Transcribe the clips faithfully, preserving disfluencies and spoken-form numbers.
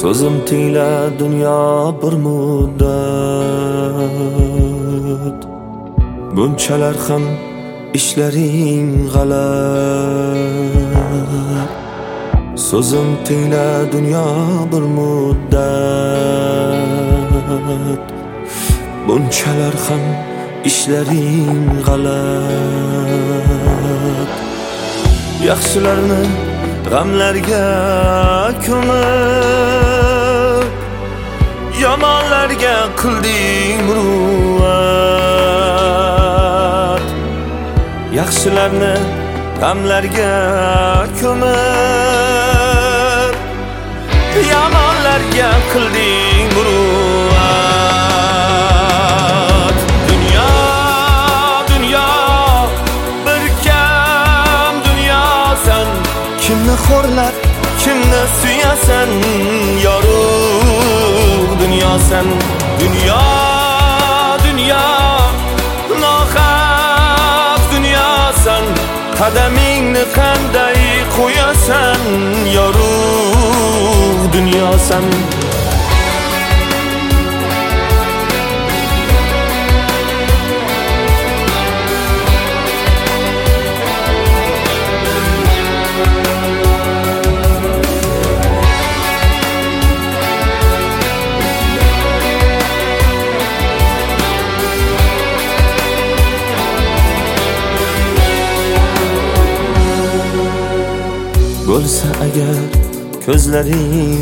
Ko'zim tiyla dunyo bir muddat, bunchalar ham ishlaring g'alat. So'zim tiyla dunyo bir muddat, bunchalar ham ishlaring g'alat. Yaxshilarni g'amlarga ko'mib, yomonlarga qilding muruvvat. Yaxshilarni g'amlarga ko'mib, yomonlarga qilding muruvvat. Dunyo, dunyo, bir kam dunyosan. Kimni xo'rlab, kimni suyasan, yorug' dunyosan. Dunyo, dunyo, nohaq dunyosan. Qadamingni qanday qo'yasan, yorug' dunyosan. Bo'lsa agar ko'zlaring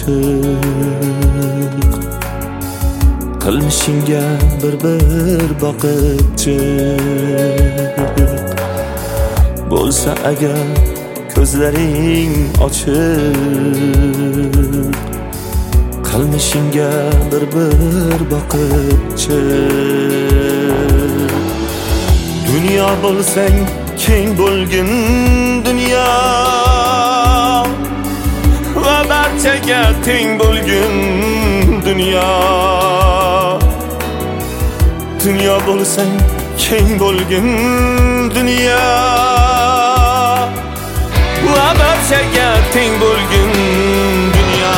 ochiq, qilmishingga bir-bir boqib chiq. Bo'lsa agar ko'zlaring ochiq, qilmishingga bir-bir boqib chiq. Dunyo bo'lsang keng bo'lgin dunyo, va barchaga teng bo'lgin dunyo. Dunyo bo'lsang keng bo'lgin dunyo, va barchaga teng bo'lgin dunyo.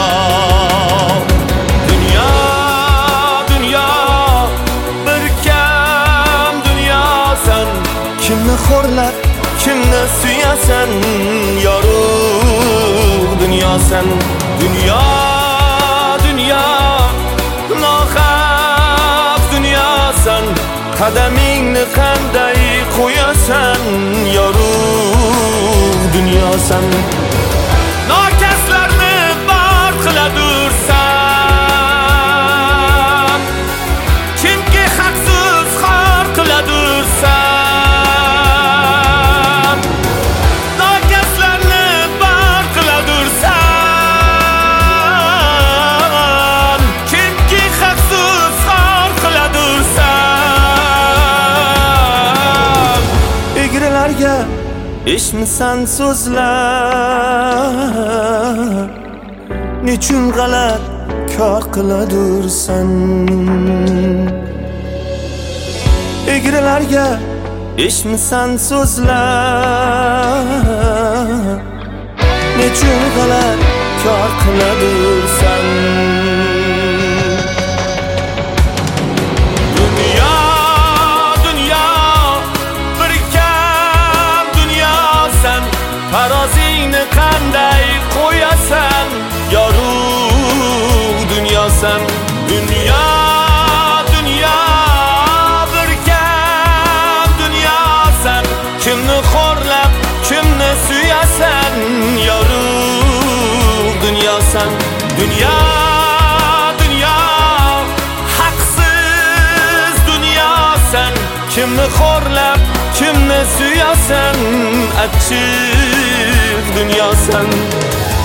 Dunyo, dunyo, bir kam dunyosan. Kimni xo'rlab, kimni suyasan, yorug' dunyosan. Dunyo, dunyo, nohaq dunyosan. Qadamingni qanday qo'yasan, yorug' dunyosan. Nokaslarni bor qiladursan, kimki haqsiz xor qiladursan. Nokaslarni bor qiladursan, kimki haqsiz xor qiladursan. Egrilarga eshitmisan so'zlar, nechun g'alat kor qiladursan. Egrilarga eshitmisan so'zlar, nechun g'alat kor qiladursan. Dunyo, dunyo, bir kam dunyosan. Tarozingni qanday qo'yasan, yorug' dunyosan. Dunyo, dunyo, bir kam dunyosan. Kimni xo'rlab, kimni suyasan, yorug' dunyosan. Dunyo, dunyo, haqsiz dunyosan. Kimni xo'rlab, kimni suyasan, achchiq dunyosan.